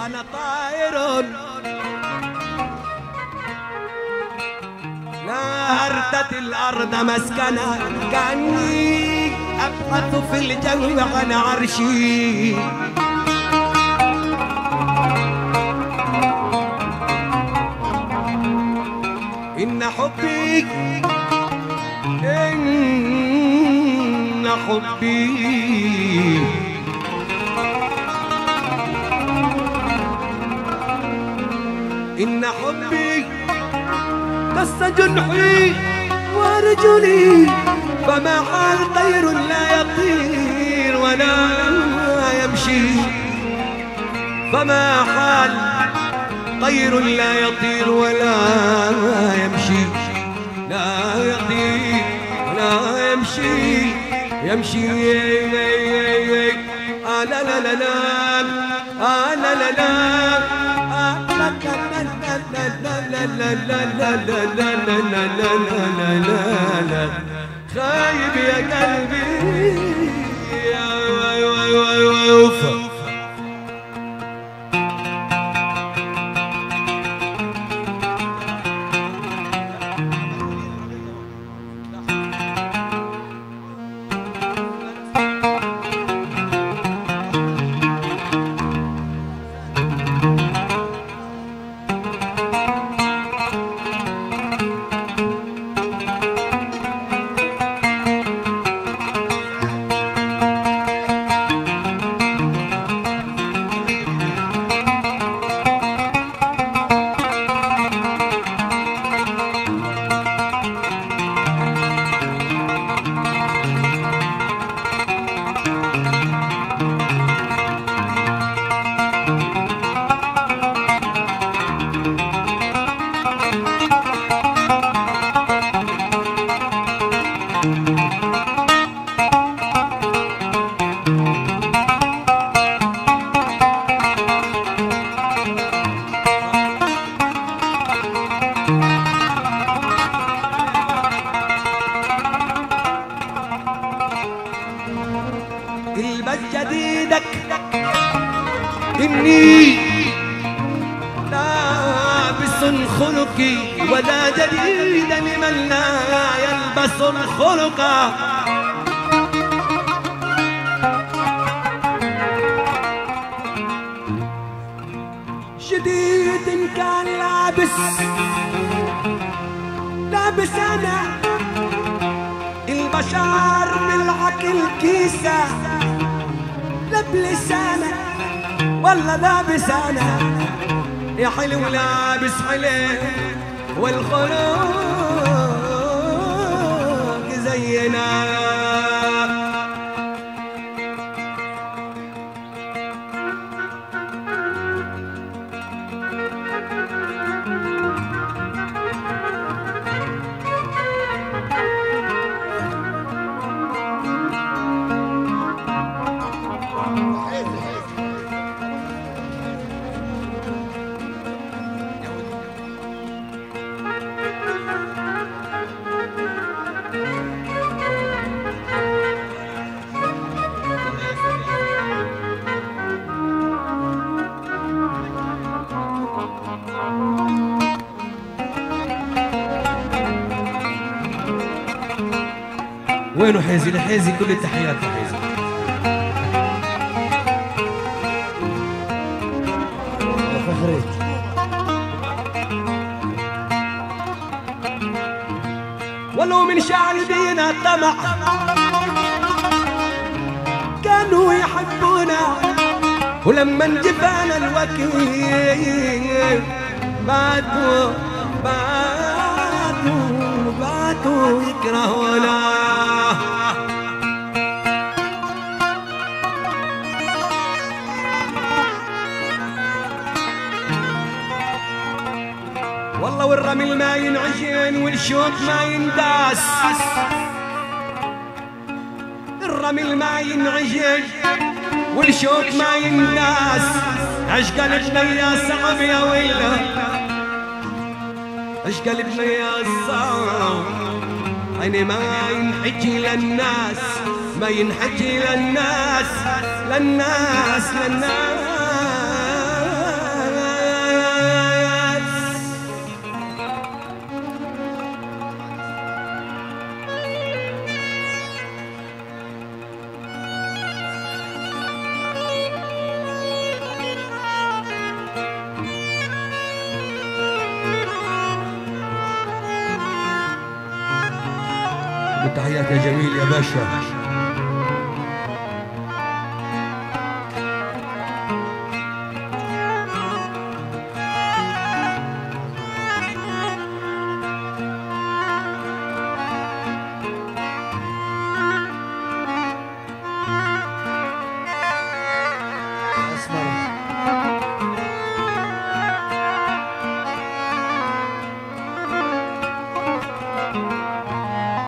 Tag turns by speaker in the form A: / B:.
A: وانا طائر لا أردت الأرض مسكنا كأني أبحث في الجو عن عرشي إن حبي إن حبي قص جنحي ورجلي فما حال طير لا يطير ولا يمشي فما حال طير لا يطير ولا يمشي لا يطير ولا يمشي يمشي لا لا لا لا لا لا لا خايب يا قلبي البس جديدك إني لابس خلقي ولا جديد لمن لا يلبس الخلق جديد كان لابس أنا البشر بالعقل كيسة بلسانك والله لابس أنا يا حلو لابس حلو والخلق زينا وينه حيزي؟ لحيزي كل التحيات لحيزي. فخريت ولو من شعبنا طمع كانوا يحبونا ولما انجبنا الوكيل باتوا يكرهونا والله والرمل ما ينعجن والشوك ما ينداس الرمل ما ينعجن والشوك ما ينداس عش قلبنا يا صعب يا ويله عش قلبنا يا صعب عيني ما ينحكي للناس ما ينحكي للناس التحيات يا جميل يا باشا.